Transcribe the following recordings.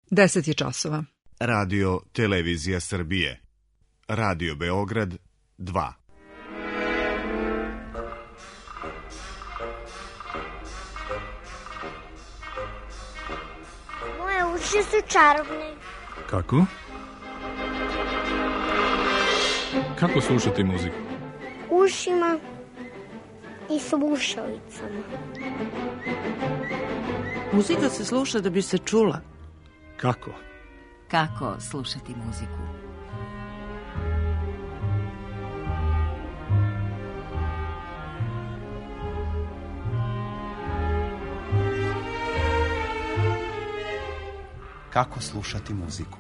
10 je časova. Radio Televizija Srbije. Radio Beograd 2. Moje uši su čarobne. Kako? Kako slušati muziku? Ušima i slušalicama. Muzika se sluša da bi se čula. Kako? Kako slušati muziku? Kako slušati muziku?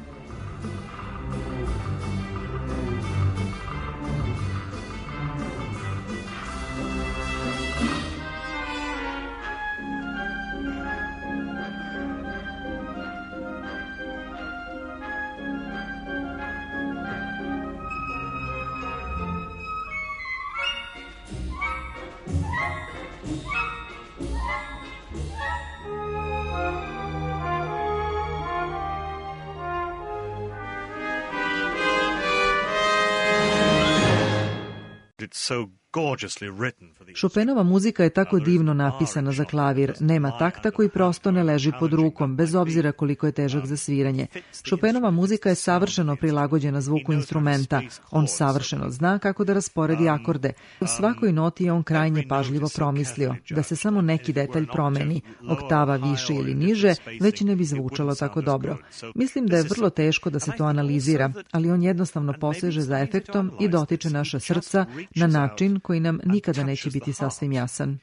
Chopinova muzika je tako divno napisana za klavir, nema takta koji prosto ne leži pod rukom, bez obzira koliko je težak za sviranje. Chopinova muzika je savršeno prilagođena zvuku instrumenta, on savršeno zna kako da rasporedi akorde. U svakoj noti je on krajnje pažljivo promislio, da se samo neki detalj promeni, oktava više ili niže, već ne bi zvučalo tako dobro. Mislim da je vrlo teško da se to analizira, ali on jednostavno poseže za efektom i dotiče naša srca na način koji nam nikada neće biti sasvim jasan.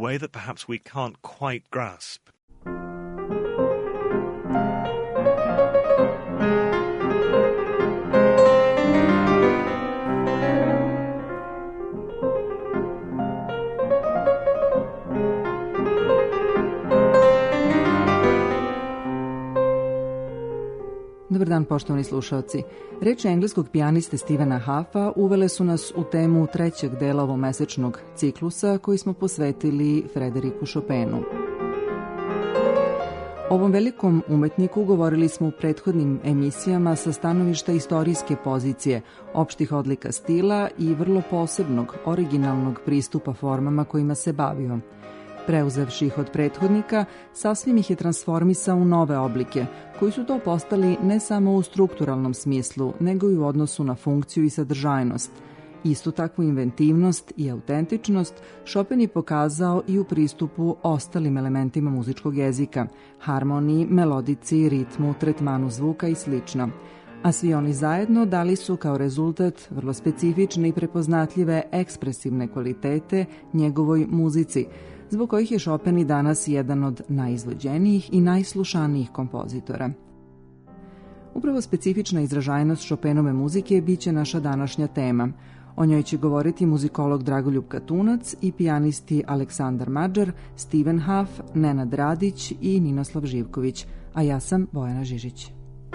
Dobar dan, poštovani slušalci. Reči engleskog pijaniste Stephena Huffa uvele su nas u temu trećeg dela ovomesečnog ciklusa koji smo posvetili Frederiku Chopinu. O ovom velikom umetniku govorili smo u prethodnim emisijama sa stanovišta istorijske pozicije, opštih odlika stila i vrlo posebnog, originalnog pristupa formama kojima se bavio. Preuzevši ih od prethodnika, sasvim ih je transformisao u nove oblike, koji su to postali ne samo u strukturalnom smislu, nego i u odnosu na funkciju i sadržajnost. Istu takvu inventivnost i autentičnost Chopin je pokazao i u pristupu ostalim elementima muzičkog jezika, harmoniji, melodici, ritmu, tretmanu zvuka i sl. A svi oni zajedno dali su kao rezultat vrlo specifične i prepoznatljive ekspresivne kvalitete njegovoj muzici, zbog kojih je Chopin i danas jedan od najizvođenijih i najslušanijih kompozitora. Upravo specifična izražajnost Chopinove muzike biće naša današnja tema. O njoj će govoriti muzikolog Dragoljub Katunac i pijanisti Aleksandar Madžar, Steven Huff, Nenad Radić i Ninoslav Živković, a ja sam Bojana Žižić.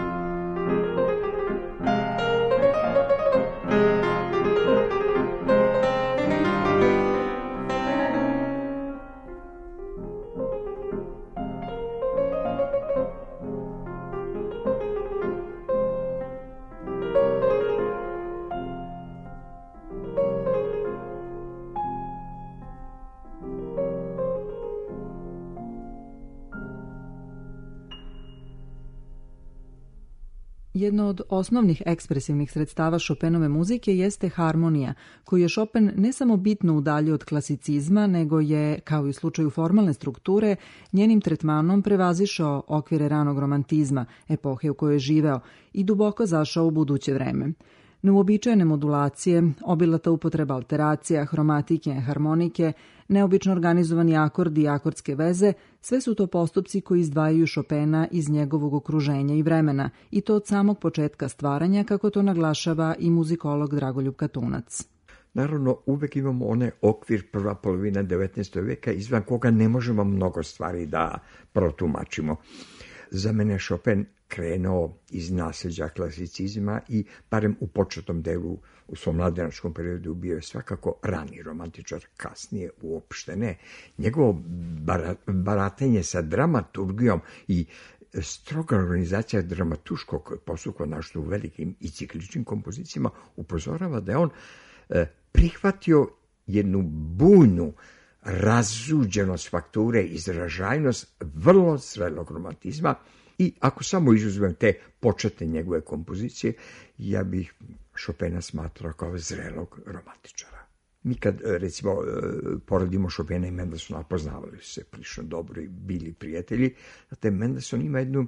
Jedno od osnovnih ekspresivnih sredstava Chopinove muzike jeste harmonija, koju je Chopin ne samo bitno udaljio od klasicizma, nego je, kao i u slučaju formalne strukture, njenim tretmanom prevazišao okvire ranog romantizma, epohe u kojoj je živeo, i duboko zašao u buduće vreme. Neuobičajene modulacije, obilata upotreba alteracija, hromatike, harmonike, neobično organizovani akordi i akordske veze, sve su to postupci koji izdvajaju Chopina iz njegovog okruženja i vremena, i to od samog početka stvaranja, kako to naglašava i muzikolog Dragoljub Katunac. Naravno, uvek imamo onaj okvir prva polovina 19. veka izvan koga ne možemo mnogo stvari da protumačimo. Za mene Chopin krenuo iz nasleđa klasicizma i barem u početnom delu u svom mladenačkom periodu bio je svakako rani romantičar, kasnije uopšte ne. Njegovo baratenje sa dramaturgijom i stroga organizacija dramatuškog postupka, našto u velikim i cikličnim kompozicijama, upozorava da je on prihvatio jednu bujnu razuđenost fakture, izražajnost vrlo zrelog romantizma. I ako samo izuzmem te početne njegove kompozicije, ja bih Chopina smatrao kao zrelog romantičara. Mi kad, recimo, poredimo Chopina i Mendelssohna, poznavali su se prilično dobro i bili prijatelji, znate, Mendelssohn ima jednu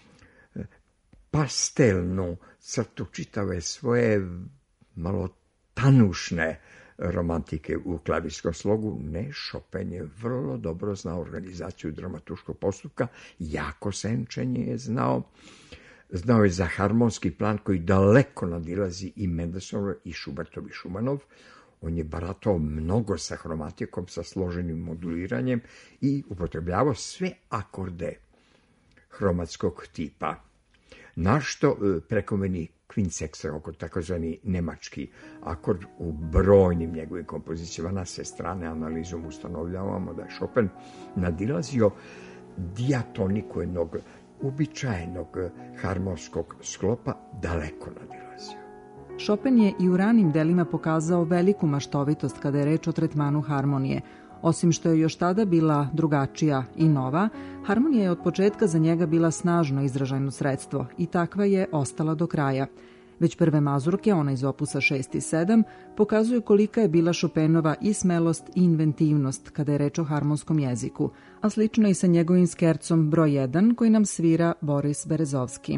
pastelnu crtu čitave svoje malo tanušne romantike u klavirskom slogu. Ne, Chopin je vrlo dobro znao organizaciju dramatuškog postupka, jako senčenje je znao je za harmonski plan koji daleko nadilazi i Mendelssohnov i Schubertov i Schumannov. On je baratao mnogo sa hromatikom, sa složenim moduliranjem i upotrebljavao sve akorde hromatskog tipa. Našto prekomeni kvinseksa, oko takozvani nemački akord u brojnim njegovim kompozicijama. Na sve strane analizom ustanovljavamo da je Chopin nadilazio diatoniku jednog uobičajenog harmonskog sklopa, daleko nadilazio. Chopin je i u ranim delima pokazao veliku maštovitost kada je reč o tretmanu harmonije. Osim što je još tada bila drugačija i nova, harmonija je od početka za njega bila snažno izražajno sredstvo i takva je ostala do kraja. Već prve mazurke, ona iz opusa 6 i 7, pokazuju kolika je bila Chopinova i smelost i inventivnost kada je reč o harmonskom jeziku, a slično i sa njegovim skercom broj 1 koji nam svira Boris Berezovski.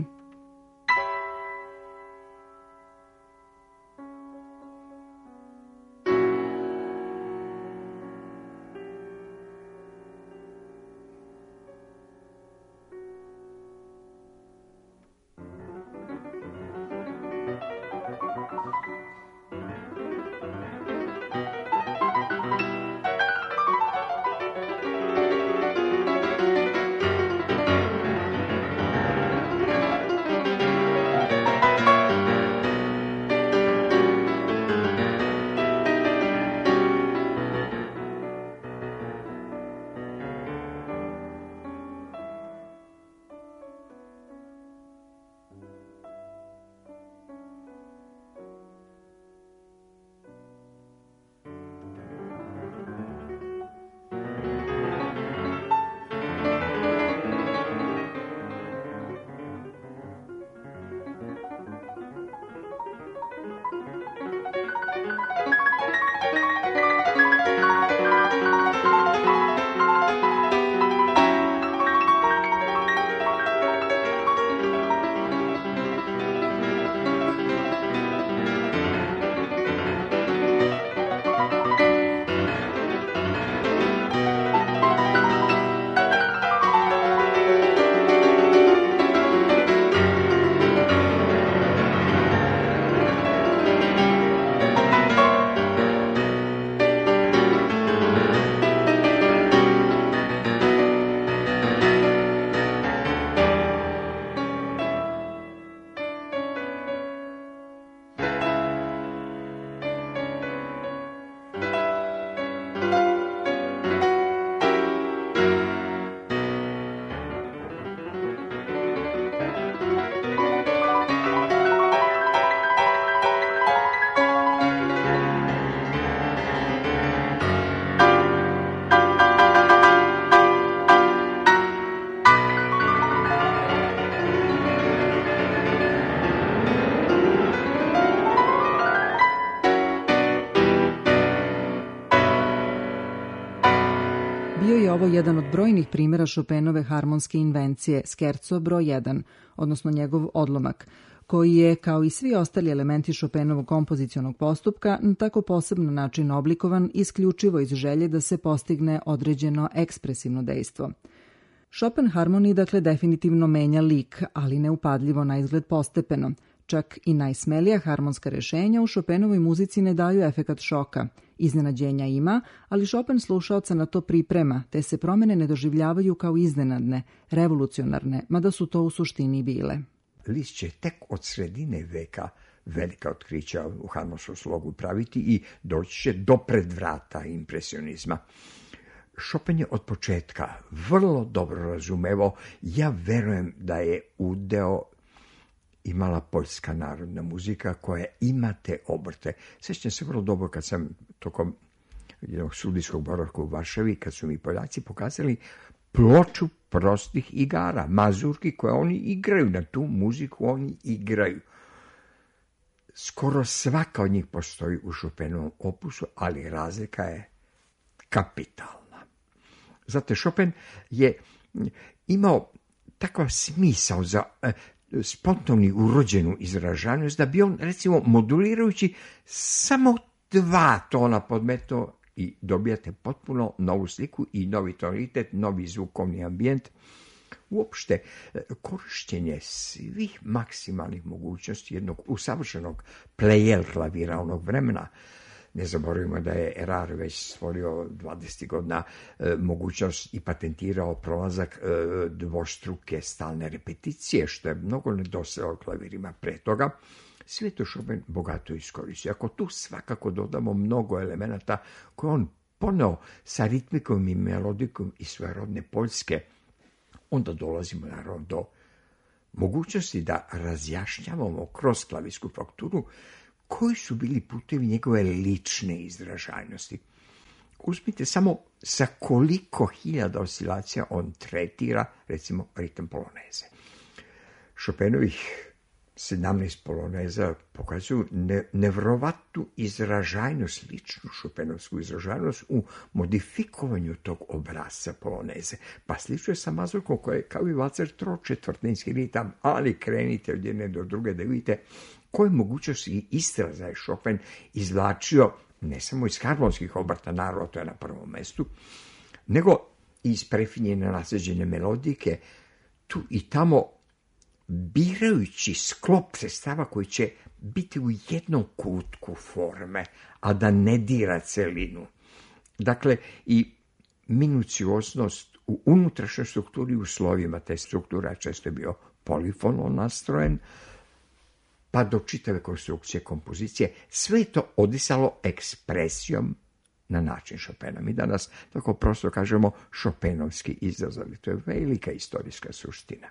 Bio je ovo jedan od brojnih primjera Chopinove harmonske invencije, skerco broj 1, odnosno njegov odlomak, koji je, kao i svi ostali elementi Chopinovog kompozicionog postupka, na tako poseban način oblikovan isključivo iz želje da se postigne određeno ekspresivno dejstvo. Chopin harmoniji, dakle, definitivno menja lik, ali neupadljivo na izgled postepeno. Čak i najsmelija harmonska rešenja u Chopinovoj muzici ne daju efekat šoka. Iznenađenja ima, ali Chopin slušaoca na to priprema, te se promene ne doživljavaju kao iznenadne, revolucionarne, mada su to u suštini bile. Liszt će tek od sredine veka velika otkrića u harmonskom slogu praviti i doći će do predvrata impresionizma. Chopin je od početka vrlo dobro razumevao, ja verujem da je udeo imala poljska narodna muzika koja ima te obrte. Sjećam se vrlo dobro kad sam tokom jednog studijskog boravka u Varšavi, kad su mi Poljaci pokazali ploču prostih igara, mazurki koje oni igraju, na tu muziku oni igraju. Skoro svaka od njih postoji u Chopinovom opusu, ali razlika je kapitalna. Zato Chopin je imao takav smisao za spontani urođenu izražajnost da bi on, recimo, modulirajući samo 2 tona podmetao i dobijate potpuno novu sliku i novi tonalitet, novi zvukovni ambijent. Uopšte, korištenje svih maksimalnih mogućnosti jednog usavršenog plejel klavira onog vremena. Ne zaboravimo da je Erard već stvorio 20 godina mogućnost i patentirao prolazak dvostruke stalne repeticije, što je mnogo nedostajalo klavirima pre toga. Sve to Chopin bogato iskoristio. Ako tu svakako dodamo mnogo elemenata koje on poneo sa ritmikom i melodikom i svoje rodne Poljske, onda dolazimo naravno do mogućnosti da razjašnjavamo kroz klavirsku fakturu koji su bili putevi njegove lične izražajnosti. Uzmite samo sa koliko hiljada oscilacija on tretira, recimo, ritam poloneze. Chopinovih 17 poloneza pokazuju nevrovatnu izražajnost, ličnu šopenovsku izražajnost u modifikovanju tog obrazca poloneze. Pa slično je sa mazurkom koja je kao i valcer tročetvrtinski ritam, ali krenite od jedne do druge da vidite koje mogućnosti i izraza je Chopin izvlačio ne samo iz harmonskih obrta, naravno to je na prvom mestu, nego iz prefinjene nasljeđene melodike, tu i tamo birajući sklop sredstava koji će biti u jednom kutku forme, a da ne dira celinu. Dakle, i minucioznost u unutrašnjoj strukturi u slovima, te struktura često je bio polifono nastrojen, pa do čitave konstrukcije kompozicije, sve je to odisalo ekspresijom na način Chopina. Mi danas tako prosto kažemo Chopinovski izraz, ali to je velika istorijska suština.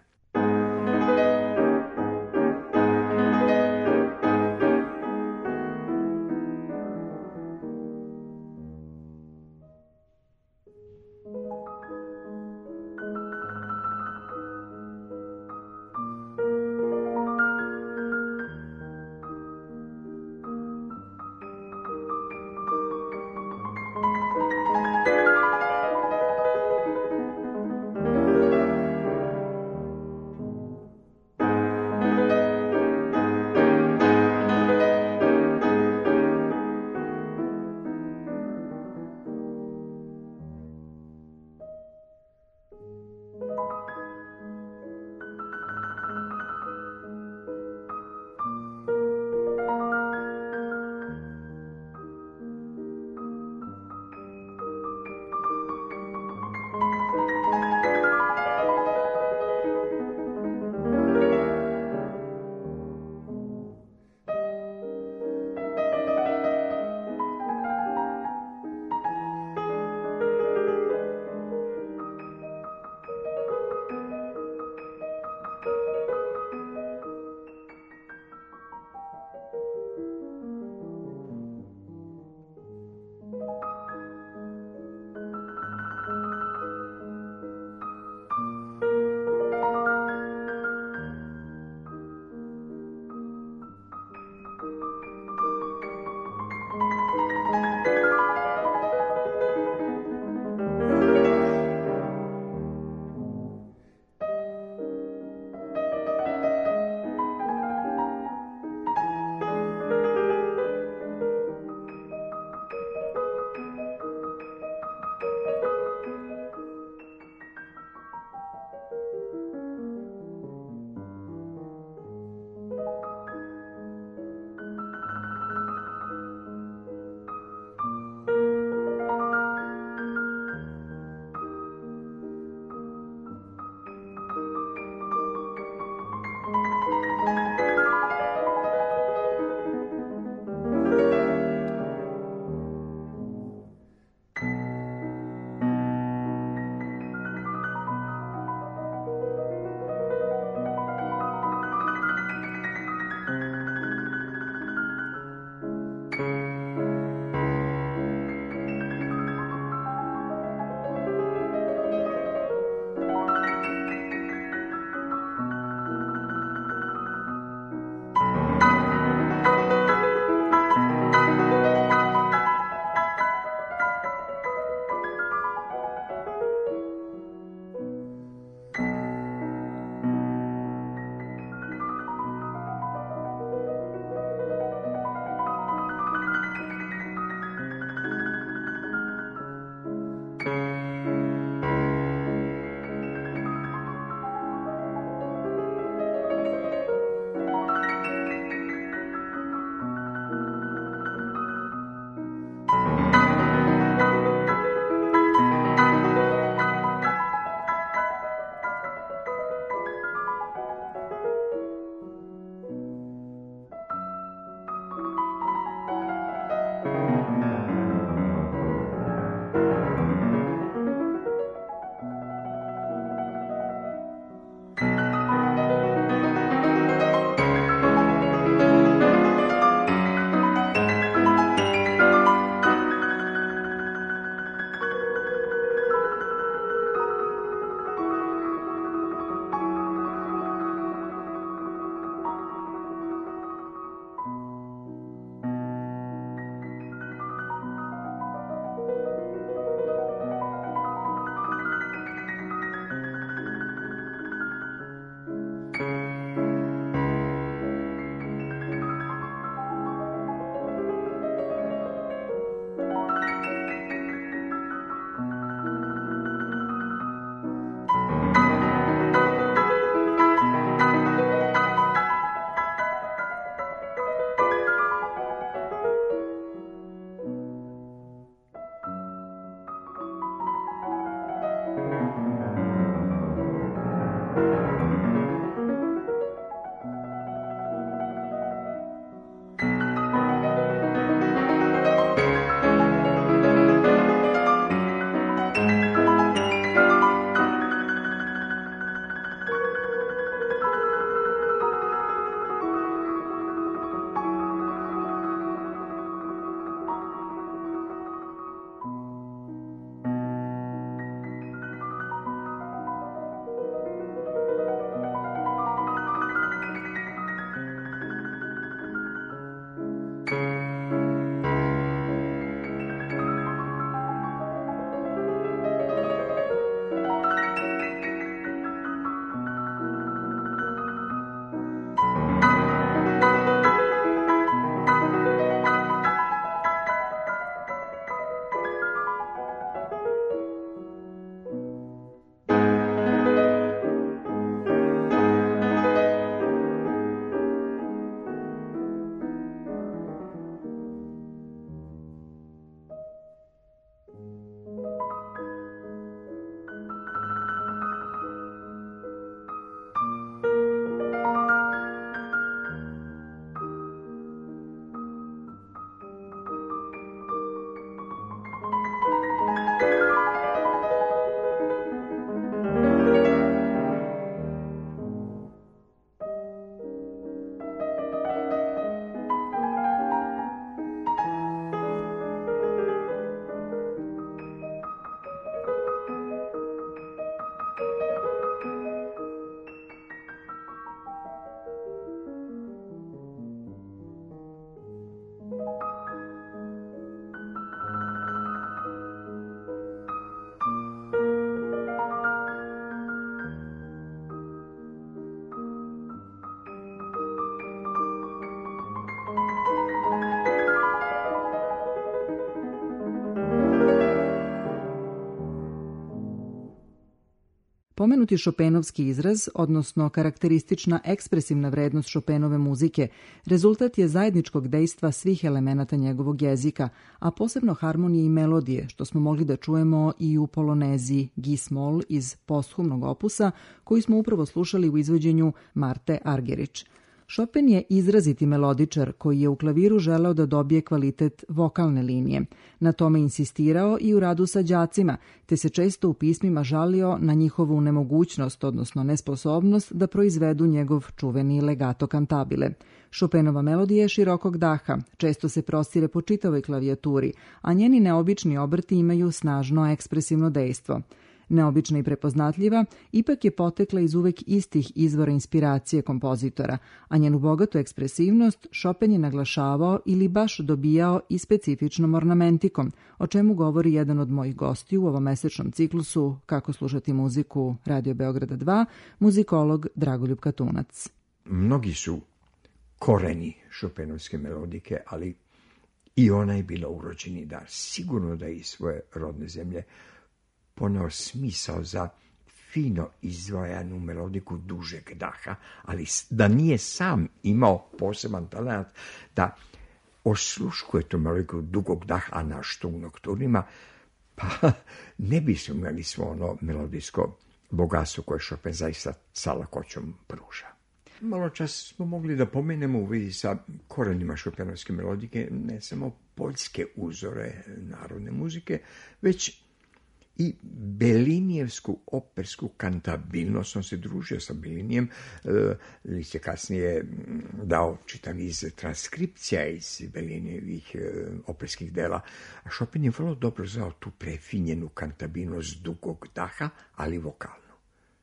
Pomenuti Šopenovski izraz, odnosno karakteristična ekspresivna vrednost Šopenove muzike, rezultat je zajedničkog dejstva svih elemenata njegovog jezika, a posebno harmonije i melodije, što smo mogli da čujemo i u polonezi Gis-mol iz posthumnog opusa, koji smo upravo slušali u izvođenju Marte Argerich. Chopin je izraziti melodičar koji je u klaviru želeo da dobije kvalitet vokalne linije. Na tome insistirao i u radu sa đacima, te se često u pismima žalio na njihovu nemogućnost, odnosno nesposobnost da proizvedu njegov čuveni legato cantabile. Chopinova melodija je širokog daha, često se prostire po čitavoj klavijaturi, a njeni neobični obrti imaju snažno ekspresivno dejstvo. Neobična i prepoznatljiva, ipak je potekla iz uvek istih izvora inspiracije kompozitora, a njenu bogatu ekspresivnost Chopin je naglašavao ili baš dobijao i specifičnom ornamentikom, o čemu govori jedan od mojih gostiju u ovom mesečnom ciklusu Kako slušati muziku Radio Beograda 2, muzikolog Dragoljub Katunac. Mnogi su koreni Chopinovske melodike, ali i ona je bila urođeni dar. Sigurno da je iz svoje rodne zemlje poneo smisao za fino izdvojanu melodiku dužeg daha, ali da nije sam imao poseban talent da osluškuje tu melodiku dugog daha, a na što u nokturnima, pa ne bismo imali svo ono melodijsko bogatstvo koje Chopin zaista sa lakoćom pruža. Malo čas smo mogli da pomenemo u vezi sa korenima Chopinovske melodike ne samo poljske uzore narodne muzike, već i Belinijevsku opersku kantabilnost. On se družio sa Belinijem, Liszt je kasnije dao čitav niz transkripcija iz Belinijevih operskih dela. A Chopin je vrlo dobro znao tu prefinjenu kantabilnost dugog daha, ali vokalnu.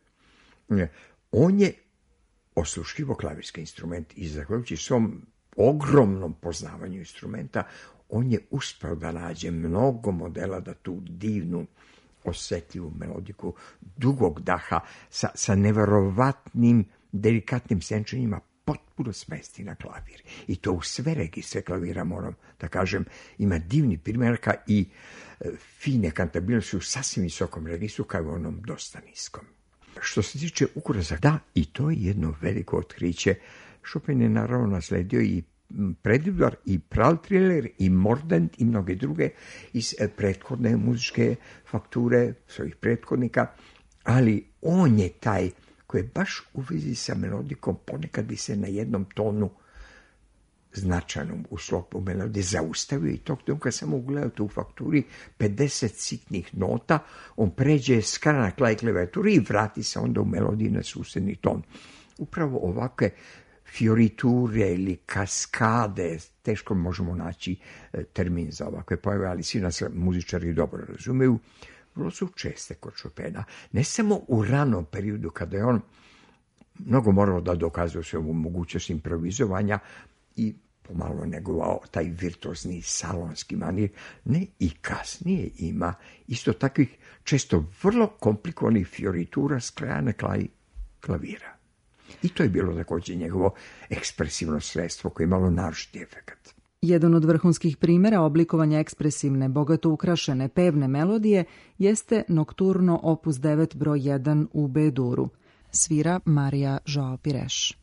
On je osluškivo klavirski instrument i zahvaljujući svom ogromnom poznavanju instrumenta, on je uspeo da nađe mnogo modela da tu divnu osjetljivu melodiku dugog daha sa neverovatnim delikatnim senčenjima potpuno smesti na klavir. I to u sve registre klavira, moram da kažem, ima divni primjerka i fine kantabilnosti u sasvim visokom registru, kao i onom dosta niskom. Što se tiče ukusa, da, i to je jedno veliko otkriće. Chopin je naravno nasledio i Predivor i Praltriler i Mordent i mnoge druge iz prethodne muzičke fakture svojih prethodnika, ali on je taj koji je baš u vezi sa melodikom ponekad bi se na jednom tonu značajnom u sklopu melodije zaustavio i tog trenutka samo ugledate u fakturi 50 sitnih nota, on pređe s kraj na kraj klavijature i vrati se onda u melodiji na susedni ton. Upravo ovakve fioriture ili kaskade, teško možemo naći termin za ovakve pojave, ali svi nas muzičari dobro razumeju, vrlo su česte kod Chopina. Ne samo u ranom periodu kada je on mnogo morao da dokazuje svoju mogućnost improvizovanja i pomalo negovao taj virtuozni salonski manir, ne, i kasnije ima isto takvih često vrlo komplikovanih fioritura s kraja na kraj klavira. I to je bilo također njegovo ekspresivno sredstvo koje je imalo naročiti efekat. Jedan od vrhunskih primjera oblikovanja ekspresivne, bogato ukrašene pevne melodije jeste Nokturno opus 9 broj 1 u B-duru. Svira Marija Joao Pires.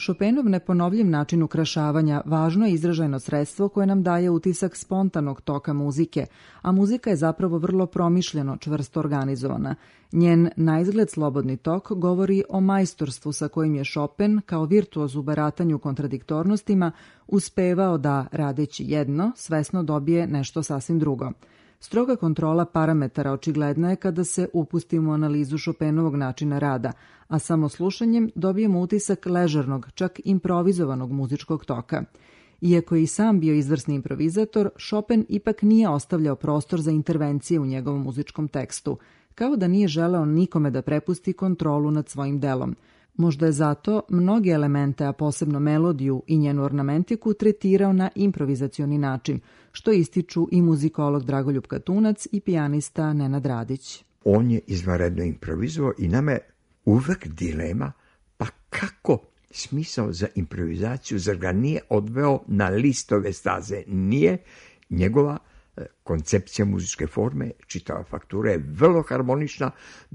Chopinov neponovljiv način ukrašavanja važno je izražajno sredstvo koje nam daje utisak spontanog toka muzike, a muzika je zapravo vrlo promišljeno, čvrsto organizovana. Njen naizgled slobodni tok govori o majstorstvu sa kojim je Chopin, kao virtuoz u baratanju kontradiktornostima, uspevao da, radeći jedno, svesno dobije nešto sasvim drugo. Stroga kontrola parametara očigledna je kada se upustimo u analizu Chopinovog načina rada, a samo slušanjem dobijemo utisak ležernog, čak improvizovanog muzičkog toka. Iako je i sam bio izvrsni improvizator, Chopin ipak nije ostavljao prostor za intervencije u njegovom muzičkom tekstu, kao da nije želeo nikome da prepusti kontrolu nad svojim delom. Možda je zato mnoge elemente, a posebno melodiju i njenu ornamentiku, tretirao na improvizacioni način, što ističu i muzikolog Dragoljub Katunac i pijanista Nenad Radić. On je izvanredno improvizovao i nama je uvek dilema, pa kako smisao za improvizaciju, zar ga nije odveo na listove staze? Nije. Njegova koncepcija muzičke forme, čitava faktura je vrlo harmonična,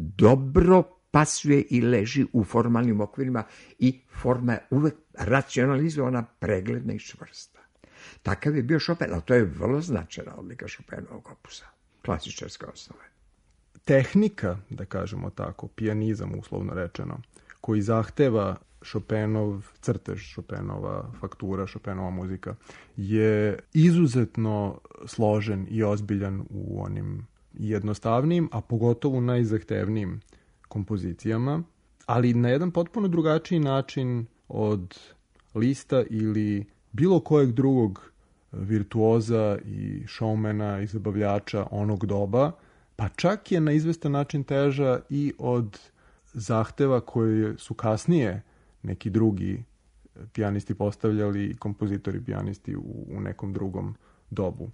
dobro pasuje i leži u formalnim okvirima i forma je uvek racionalizovana, pregledna i čvrsta. Takav je bio Chopin, ali to je vrlo značajna odlika Chopinovog opusa, klasičarske osnove. Tehnika, da kažemo tako, pijanizam uslovno rečeno, koji zahteva Chopinov crtež, Chopinova faktura, Chopinova muzika, je izuzetno složen i ozbiljan u onim jednostavnim, a pogotovo najzahtevnijim kompozicijama, ali na jedan potpuno drugačiji način od Lista ili bilo kojeg drugog virtuoza i showmana i zabavljača onog doba, pa čak je na izvestan način teža i od zahteva koje su kasnije neki drugi pijanisti postavljali i kompozitori pijanisti u nekom drugom dobu.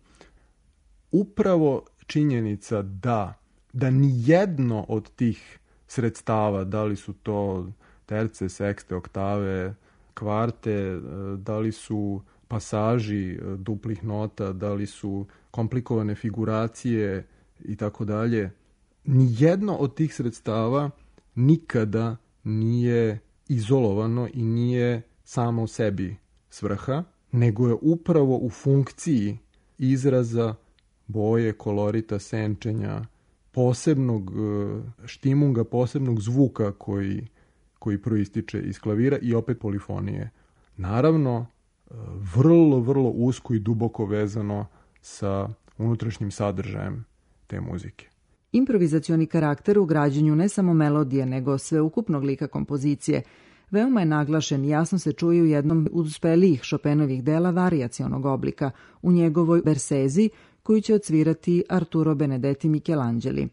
Upravo činjenica da ni jedno od tih sredstava, da li su to terce, sekste, oktave, kvarte, da li su pasaži duplih nota, da li su komplikovane figuracije i tako dalje, ni jedno od tih sredstava nikada nije izolovano i nije samo u sebi svrha, nego je upravo u funkciji izraza, boje, kolorita, senčenja, posebnog štimunga, posebnog zvuka koji proističe iz klavira i opet polifonije. Naravno, vrlo, vrlo usko i duboko vezano sa unutrašnjim sadržajem te muzike. Improvizacioni karakter u građenju ne samo melodije, nego sveukupnog lika kompozicije veoma je naglašen i jasno se čuje u jednom od uspelijih Chopinovih dela varijacionog oblika, u njegovoj Bersezi, koju će odsvirati Arturo Benedetti Michelangeli.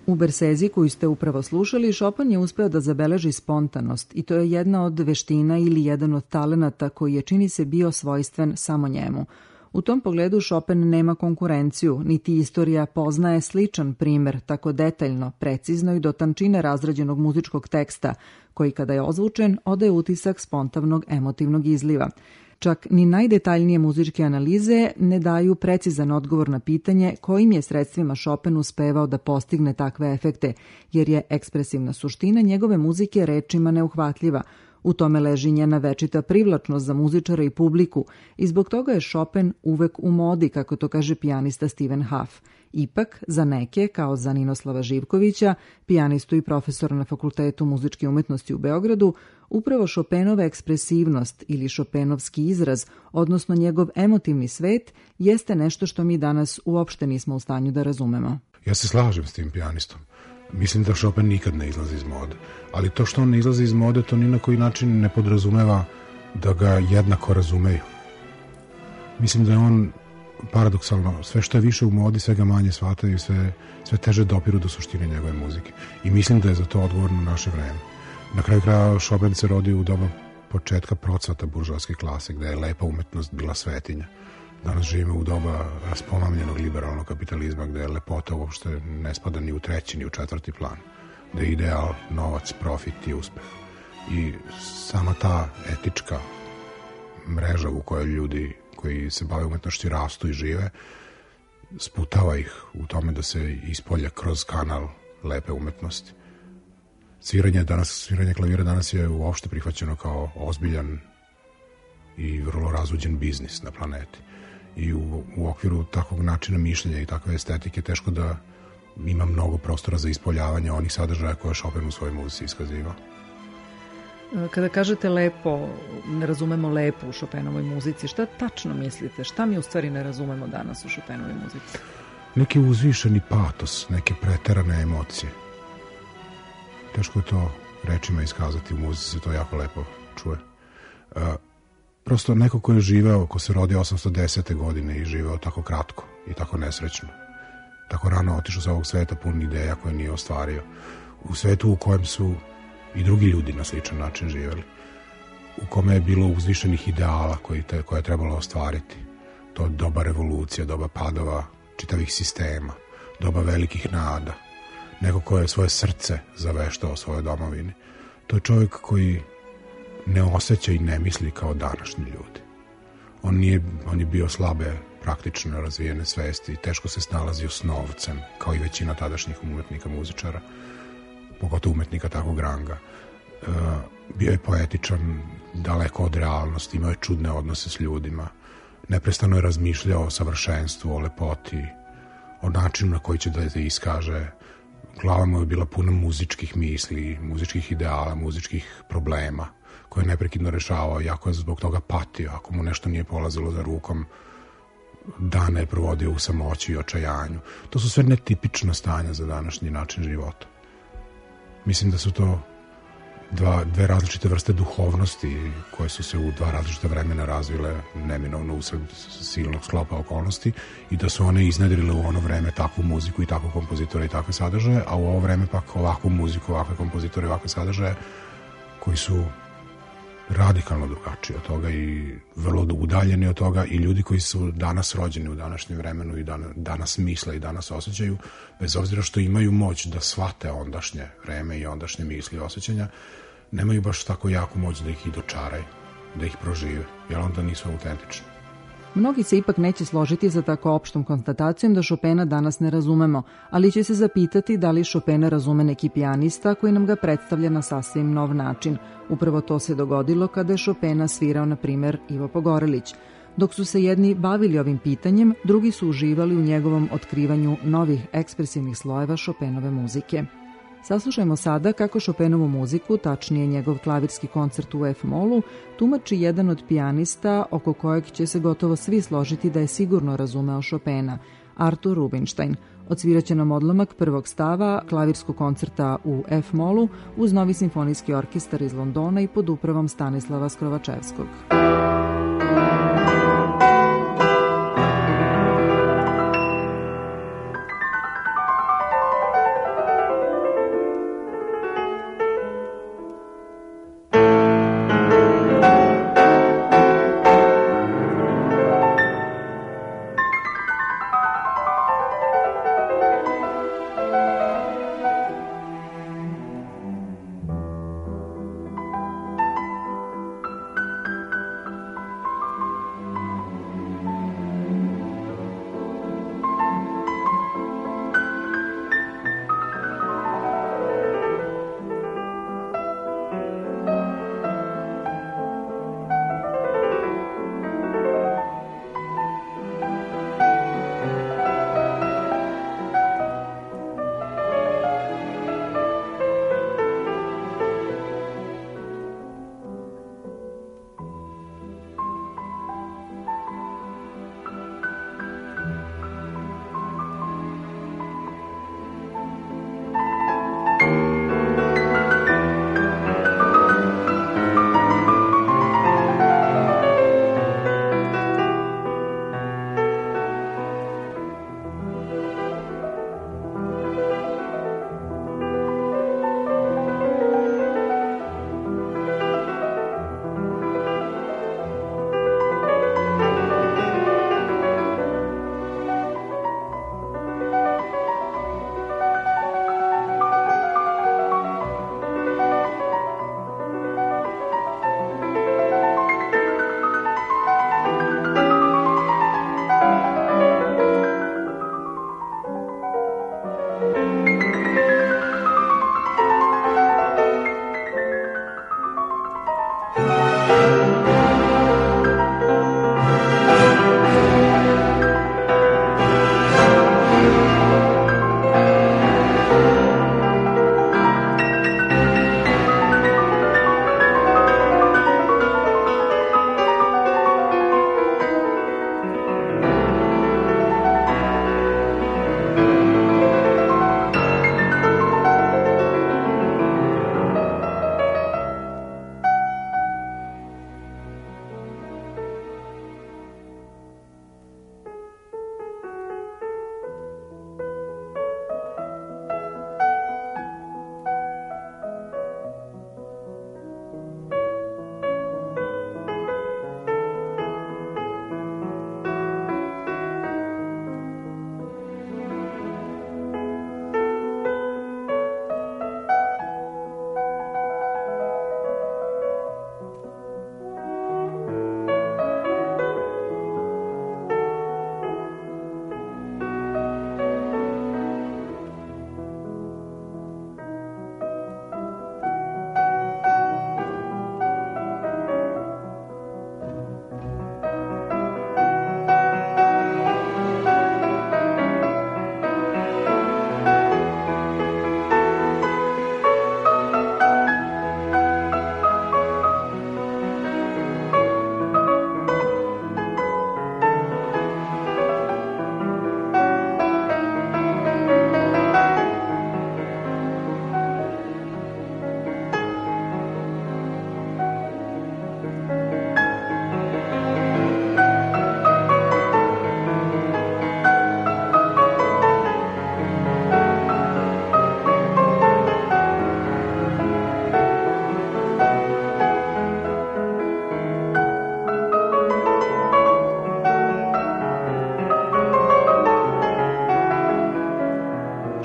U Bersezi koju ste upravo slušali, Chopin je uspeo da zabeleži spontanost i to je jedna od veština ili jedan od talenata koji je, čini se, bio svojstven samo njemu. U tom pogledu Chopin nema konkurenciju, niti istorija poznaje sličan primer tako detaljno, precizno i do tančine razrađenog muzičkog teksta, koji kada je ozvučen odaje utisak spontavnog emotivnog izliva. Čak ni najdetaljnije muzičke analize ne daju precizan odgovor na pitanje kojim je sredstvima Chopin uspevao da postigne takve efekte, jer je ekspresivna suština njegove muzike rečima neuhvatljiva. U tome leži njena večita privlačnost za muzičara i publiku i zbog toga je Chopin uvek u modi, kako to kaže pijanista Steven Huff. Ipak, za neke, kao za Ninoslava Živkovića, pijanistu i profesora na Fakultetu muzičke umetnosti u Beogradu, upravo Chopinova ekspresivnost ili Chopinovski izraz, odnosno njegov emotivni svet, jeste nešto što mi danas uopšte nismo u stanju da razumemo. Ja se slažem s tim pijanistom. Mislim da Chopin nikad ne izlazi iz mode. Ali to što on ne izlazi iz mode, to ni na koji način ne podrazumeva da ga jednako razumeju. Mislim da je on, paradoksalno, sve što je više u modi, sve ga manje shvataju i sve teže dopiru do suštine njegove muzike. I mislim da je za to odgovorno naše vreme. Na kraju kraja Chopin se rodio u doba početka procvata buržoaske klase, gde je lepa umetnost bila svetinja. Danas živimo u doba raspomamljenog liberalnog kapitalizma, gde lepota uopšte ne spada ni u treći, ni u četvrti plan. Da je ideal novac, profit i uspeh. I sama ta etička mreža u kojoj ljudi koji se bave umetnošću rastu i žive, sputava ih u tome da se ispolja kroz kanal lepe umetnosti. Sviranje klavira danas je uopšte prihvaćeno kao ozbiljan i vrlo razuđen biznis na planeti. I u okviru takvog načina mišljenja i takve estetike teško da ima mnogo prostora za ispoljavanje onih sadržaja koje Chopin u svojoj muzici iskazivao. Kada kažete lepo, ne razumemo lepo u Chopinovoj muzici, šta tačno mislite? Šta mi u stvari ne razumemo danas u Chopinovoj muzici? Neki uzvišeni patos, neke preterane emocije. Teško je to rečima iskazati, u muzici se to jako lepo čuje. Prosto neko ko je živeo, ko se rodio 810. godine i živeo tako kratko i tako nesrećno, tako rano otišao sa ovog sveta pun ideja koje nije ostvario, u svetu u kojem su i drugi ljudi na sličan način živeli, u kome je bilo uzvišenih ideala koje je trebalo ostvariti. To je doba revolucija, doba padova čitavih sistema, doba velikih nada, neko ko je svoje srce zaveštao svojoj domovini. To je čovjek koji ne osjeća i ne misli kao današnji ljudi. On je bio slabe, praktično razvijene svesti, teško se snalazio s novcem, kao i većina tadašnjih umetnika, muzičara, pogotovo umetnika takvog ranga. Bio je poetičan, daleko od realnosti, imao je čudne odnose s ljudima, neprestano je razmišljao o savršenstvu, o lepoti, o načinu na koji će da se iskaže. Glava mu je bila puna muzičkih misli, muzičkih ideala, muzičkih problema, koje je neprekidno rešavao, jako je zbog toga patio. Ako mu nešto nije polazilo za rukom, dane je provodio u samoći i očajanju. To su sve netipična stanja za današnji način života. Mislim da su to dve različite vrste duhovnosti koje su se u dva različita vremena razvile neminovno usred silnog sklopa okolnosti i da su one iznedrile u ono vreme takvu muziku i takvu kompozitora i takve sadržaje, a u ovo vreme pak ovakvu muziku, ovakve kompozitore i ovakve sadržaje koji su radikalno drugačiji od toga i vrlo udaljeni od toga i ljudi koji su danas rođeni u današnjem vremenu i danas misle i danas osjećaju, bez obzira što imaju moć da shvate ondašnje vreme i ondašnje misli i osjećanja, nemaju baš tako jaku moć da ih i dočaraju, da ih prožive, jer onda nisu autentični. Mnogi se ipak neće složiti za tako opštom konstatacijom da Chopina danas ne razumemo, ali će se zapitati da li Chopina razume neki pijanista koji nam ga predstavlja na sasvim nov način. Upravo to se dogodilo kada je Chopina svirao, na primer, Ivo Pogorelić. Dok su se jedni bavili ovim pitanjem, drugi su uživali u njegovom otkrivanju novih ekspresivnih slojeva Chopinove muzike. Saslušajmo sada kako Chopinovu muziku, tačnije njegov klavirski koncert u F-molu, tumači jedan od pijanista oko kojeg će se gotovo svi složiti da je sigurno razumeo Chopina, Artur Rubinstein. Odsviraće nam odlomak prvog stava klavirskog koncerta u F-molu uz Novi simfonijski orkestar iz Londona i pod upravom Stanislava Skrovačevskog.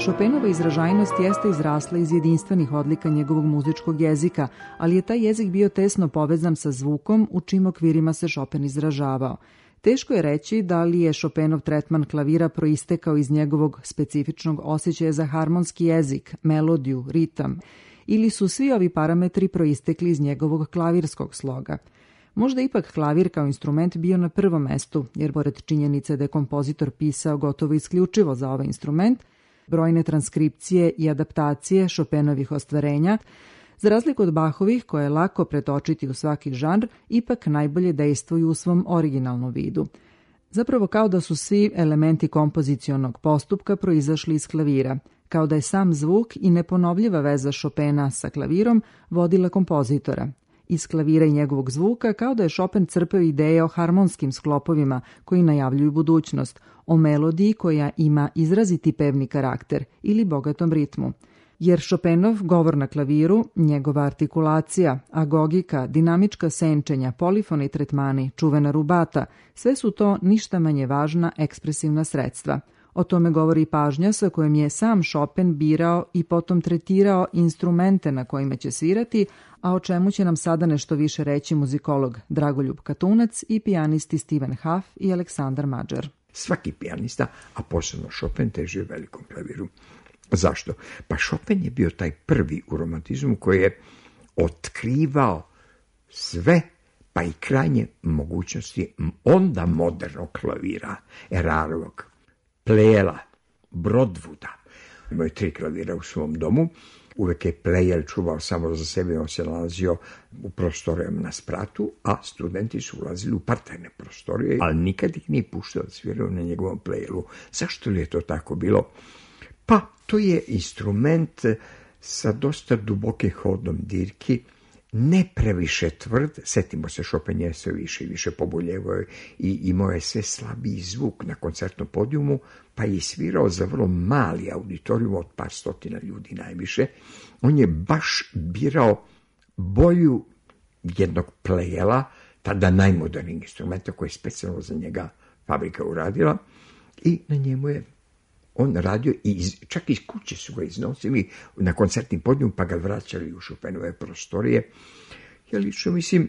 Chopinova izražajnost jeste izrasla iz jedinstvenih odlika njegovog muzičkog jezika, ali je taj jezik bio tesno povezan sa zvukom u čim okvirima se Chopin izražavao. Teško je reći da li je Chopinov tretman klavira proistekao iz njegovog specifičnog osjećaja za harmonski jezik, melodiju, ritam, ili su svi ovi parametri proistekli iz njegovog klavirskog sloga. Možda ipak klavir kao instrument bio na prvom mestu, jer pored činjenice da je kompozitor pisao gotovo isključivo za ovaj instrument, brojne transkripcije i adaptacije Chopinovih ostvarenja, za razliku od Bachovih, koje je lako pretočiti u svaki žanr, ipak najbolje dejstvuju u svom originalnom vidu. Zapravo kao da su svi elementi kompozicionog postupka proizašli iz klavira, kao da je sam zvuk i neponovljiva veza Chopina sa klavirom vodila kompozitora. Iz klavira i njegovog zvuka kao da je Chopin crpeo ideje o harmonskim sklopovima koji najavljuju budućnost, o melodiji koja ima izraziti pevni karakter ili bogatom ritmu. Jer Chopinov govor na klaviru, njegova artikulacija, agogika, dinamička senčenja, polifoni tretmani, čuvena rubata, sve su to ništa manje važna ekspresivna sredstva. O tome govori i pažnja sa kojom je sam Chopin birao i potom tretirao instrumente na kojima će svirati, a o čemu će nam sada nešto više reći muzikolog Dragoljub Katunac i pijanisti Steven Huff i Aleksandar Mađar. Svaki pijanista, a posebno Chopin, težio velikom klaviru. Zašto? Pa Chopin je bio taj prvi u romantizmu koji je otkrivao sve, pa i krajnje mogućnosti onda modernog klavira, Erarovog, Plejela, Brodvuda. Imao je 3 klavira u svom domu. Uvek je Plejel čuvao samo za sebe, on se nalazio u prostorijama na spratu, a studenti su ulazili u parterne prostorije, ali nikad ih nije puštao da sviraju na njegovom Plejelu. Zašto li je to tako bilo? Pa, to je instrument sa dosta duboke hodom dirki, ne previše tvrd, setimo se, Chopin je sve više i više poboljevao i imao je sve slabiji zvuk na koncertnom podijumu, pa je svirao za vrlo mali auditorijum od par stotina ljudi najviše. On je baš birao bolju jednog Plejela, tada najmodernijeg instrumenta koji je specijalno za njega fabrika uradila, i na njemu je on radio i čak iz kuće su ga iznosili na koncertni podijum pa ga vraćali u Chopinove prostorije. Ja lično mislim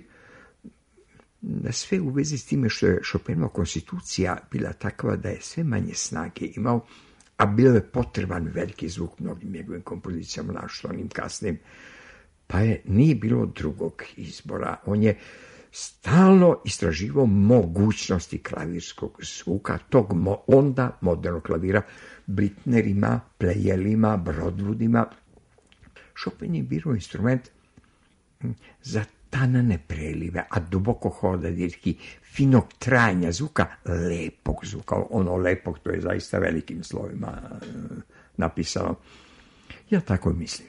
na sve u vezi s time što je Chopinova konstitucija bila takva da je sve manje snage imao, a bio je potreban veliki zvuk mnogim njegovim kompozicijama, našto onim kasnim, pa nije bilo drugog izbora. On je stalno istraživao mogućnosti klavirskog zvuka, tog onda modernog klavira, Blitnerima, Plejelima, Brodvudima. Chopin je birao instrument za tanane prelive, a duboko hoda dirki, finog trajanja zvuka, lepog zvuka. Ono lepog, to je zaista velikim slovima napisano. Ja tako mislim.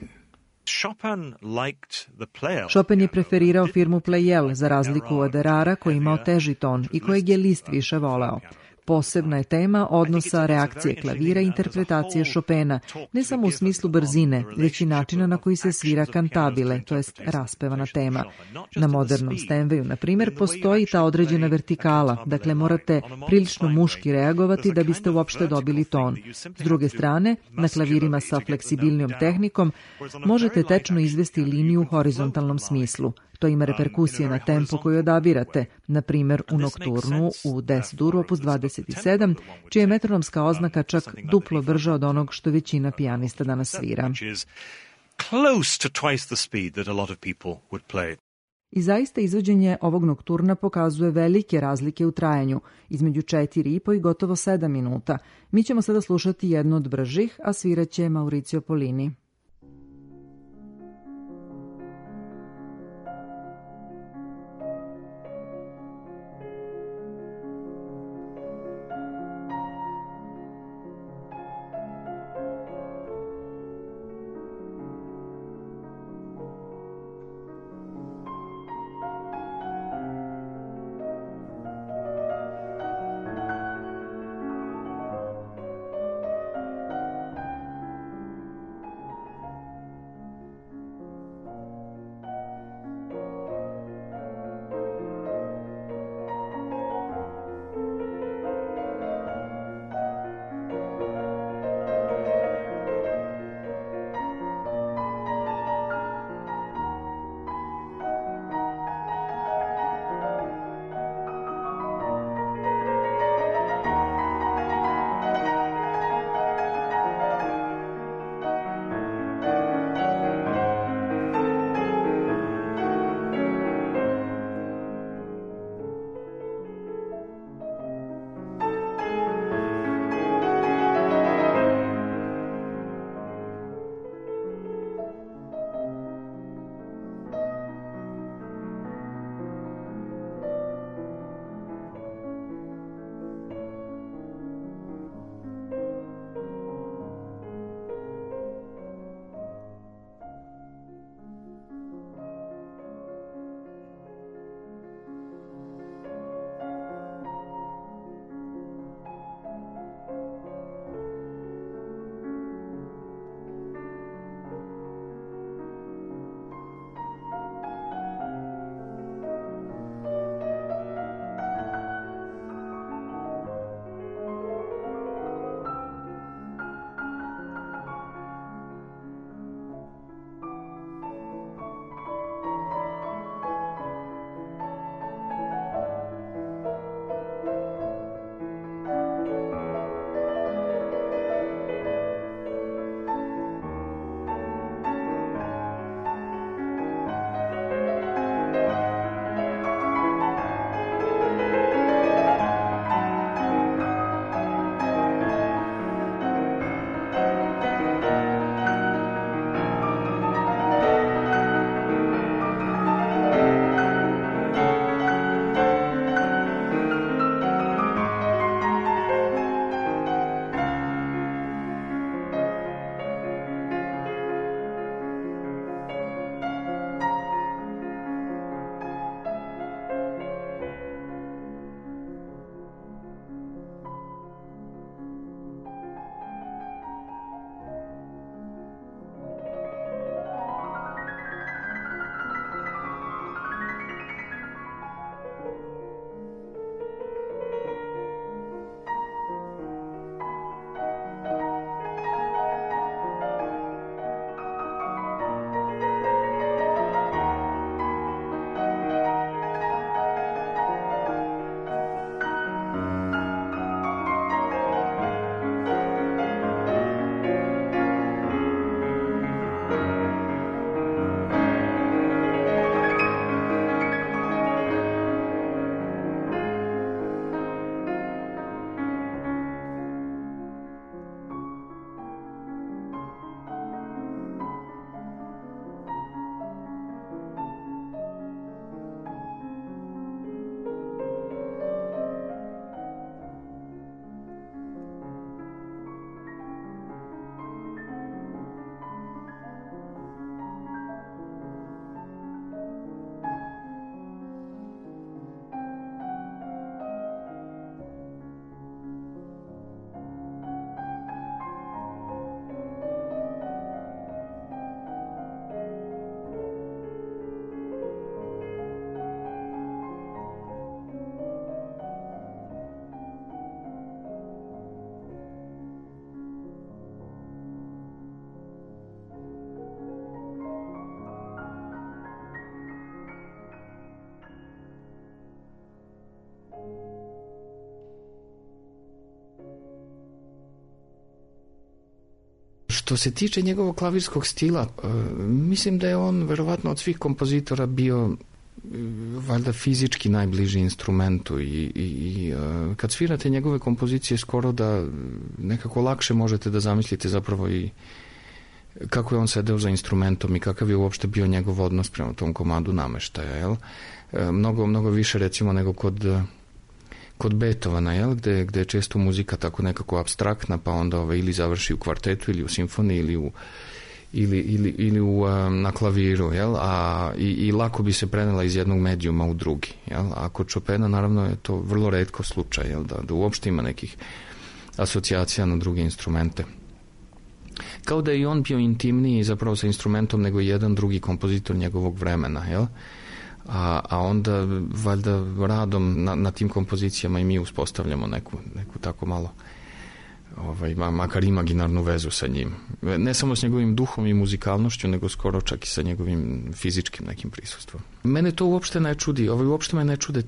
Chopin je preferirao firmu Pleyel za razliku od Erara koji imao teži ton i kojeg je Liszt više voleo. Posebna je tema odnosa reakcije klavira i interpretacije Chopina, ne samo u smislu brzine, već i načina na koji se svira kantabile, to jest raspevana tema. Na modernom Steinwayu, na primjer, postoji ta određena vertikala, dakle morate prilično muški reagovati da biste uopšte dobili ton. S druge strane, na klavirima sa fleksibilnijom tehnikom možete tečno izvesti liniju u horizontalnom smislu. To ima reperkusije na tempo koji odabirate, na primjer u Nokturnu u Des-dur opus 27, čija je metronomska oznaka čak duplo brža od onog što većina pijanista danas svira. I zaista izvođenje ovog Nokturna pokazuje velike razlike u trajanju, između 4,5 i gotovo 7 minuta. Mi ćemo sada slušati jednu od bržih, a sviraće Mauricio Polini. Što se tiče njegovog klavirskog stila, mislim da je on verovatno od svih kompozitora bio valjda fizički najbliži instrumentu i kad svirate njegove kompozicije skoro da nekako lakše možete da zamislite zapravo i kako je on sedeo za instrumentom i kakav je uopšte bio njegov odnos prema tom komadu nameštaja, jel? Mnogo više recimo nego kod Beethovena, jel? Gde je često muzika tako nekako apstraktna, pa onda ili završi u kvartetu ili u simfoniji ili na klaviru, jel? I lako bi se prenela iz jednog medijuma u drugi, jel? A kod Chopina naravno je to vrlo retko slučaj, jel? Da uopšte ima nekih asocijacija na druge instrumente. Kao da je i on bio intimniji zapravo sa instrumentom nego jedan drugi kompozitor njegovog vremena, jel? A onda valjda radom na tim kompozicijama i mi uspostavljamo neku tako malo makar imaginarnu vezu sa njim. Ne samo s njegovim duhom i muzikalnošću, nego skoro čak i sa njegovim fizičkim nekim prisustvom. Mene to uopšte ne čudi, uopšte me ne čude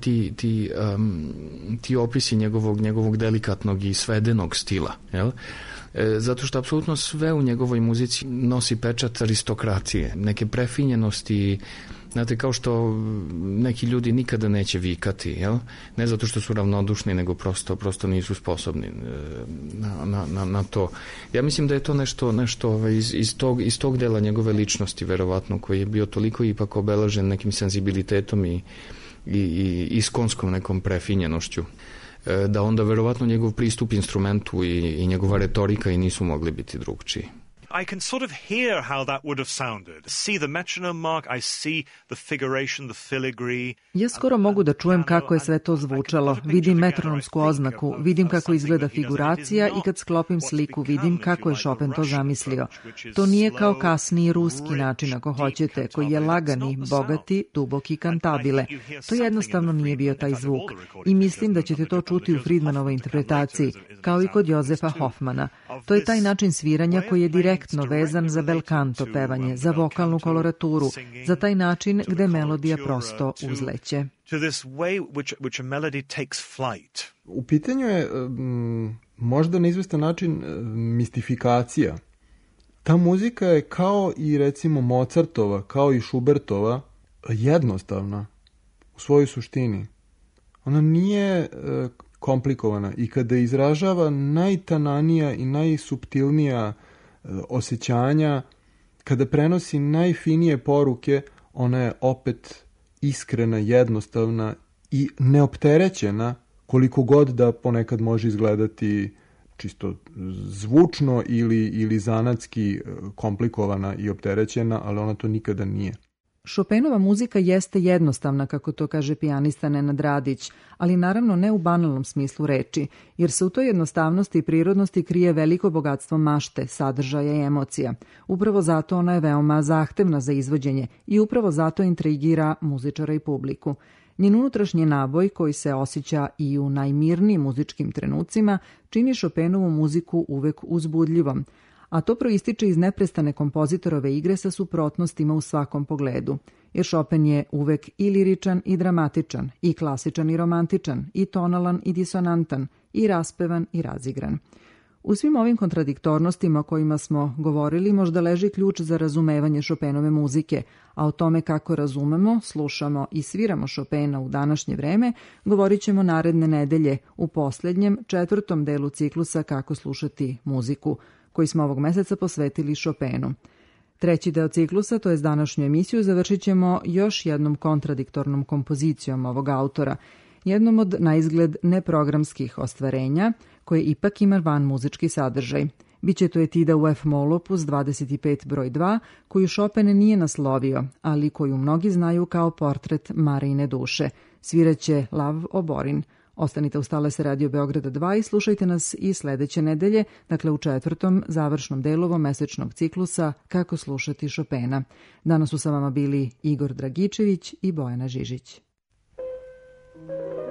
ti opisi njegovog delikatnog i svedenog stila, jel? Zato što apsolutno sve u njegovoj muzici nosi pečat aristokracije, neke prefinjenosti. Znate, kao što neki ljudi nikada neće vikati, jel? Ne zato što su ravnodušni, nego prosto nisu sposobni na to. Ja mislim da je to nešto iz tog dela njegove ličnosti, verovatno, koji je bio toliko ipak obeležen nekim senzibilitetom i iskonskom nekom prefinjenošću, da onda verovatno njegov pristup instrumentu i njegova retorika i nisu mogli biti drugčiji. I can sort of hear how that would have sounded. See the metronome mark, I see the figuration, the filigree. Ja skoro mogu da čujem kako je sve to zvučalo. Vidim metronomsku oznaku, vidim kako izgleda figuracija i kad sklopim sliku vidim kako je Chopin to zamislio. To nije kao kasniji ruski način, ako hoćete, koji je lagani, bogati, duboki, kantabile. To jednostavno nije bio taj zvuk. I mislim da ćete to čuti u Friedmanovoj interpretaciji, kao i kod Josefa Hofmana. To je taj način sviranja koji je direktno vezan za bel canto pevanje, za vokalnu koloraturu, za taj način gde melodija prosto uzleće. U pitanju je možda na izvestan način mistifikacija. Ta muzika je kao i recimo Mozartova, kao i Schubertova, jednostavna u svojoj suštini. Ona nije komplikovana i kada izražava najtananija i najsuptilnija osjećanja, kada prenosi najfinije poruke, ona je opet iskrena, jednostavna i neopterećena, koliko god da ponekad može izgledati čisto zvučno ili zanatski komplikovana i opterećena, ali ona to nikada nije. Chopinova muzika jeste jednostavna, kako to kaže pijanista Nenad Radić, ali naravno ne u banalnom smislu reči, jer se u toj jednostavnosti i prirodnosti krije veliko bogatstvo mašte, sadržaja i emocija. Upravo zato ona je veoma zahtevna za izvođenje i upravo zato intrigira muzičara i publiku. Njen unutrašnji naboj, koji se osjeća i u najmirnijim muzičkim trenucima, čini Chopinovu muziku uvek uzbudljivom, a to proističe iz neprestane kompozitorove igre sa suprotnostima u svakom pogledu, jer Chopin je uvek i liričan i dramatičan, i klasičan i romantičan, i tonalan i disonantan, i raspevan i razigran. U svim ovim kontradiktornostima o kojima smo govorili možda leži ključ za razumevanje Chopinove muzike, a o tome kako razumemo, slušamo i sviramo Chopina u današnje vreme govorit ćemo naredne nedelje u poslednjem, 4. delu ciklusa Kako slušati muziku, koji smo ovog meseca posvetili Chopinu. 3. deo ciklusa, to je današnju emisiju, završit ćemo još jednom kontradiktornom kompozicijom ovog autora, jednom od naizgled neprogramskih ostvarenja, koje ipak ima van muzički sadržaj. Biće to etida u F-mol opus 25 broj 2, koju Chopin nije naslovio, ali koju mnogi znaju kao portret Marine duše. Sviraće Lav Oborin. Ostanite uz talase Radio Beograda 2 i slušajte nas i sledeće nedelje, dakle u 4. završnom delu ovomesečnog ciklusa Kako slušati Chopina. Danas su sa vama bili Igor Dragičević i Bojana Žižić.